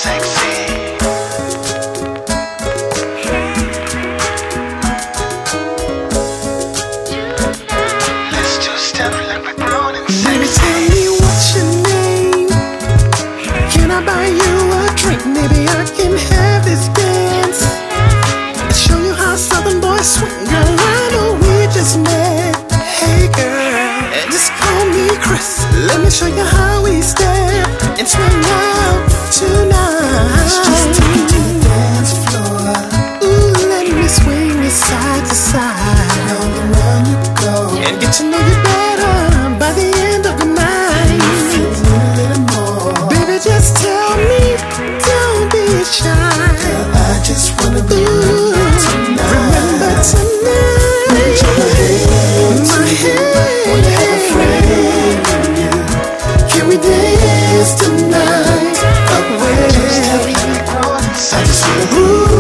sexy. Let's two-step like we're grown and Baby, sexy. tell me what's your name. Can I buy you a drink? Maybe I can have this dance. Show you how Southern boys swing. Girl, I know we just met. Hey girl, and just call me Chris. Let me show you how we step and swing out tonight. Let's just take it to the dance floor. Ooh, let me swing you side to side. Round and round you go, and get to know you better by the end of the night. Feel a little more. Baby, just tell me, don't be shy. Girl, I just wanna be tonight. Remember tonight. Let me take my hand to you. Wanna have a friend in you. Can we dance tonight? Up where? I just wanna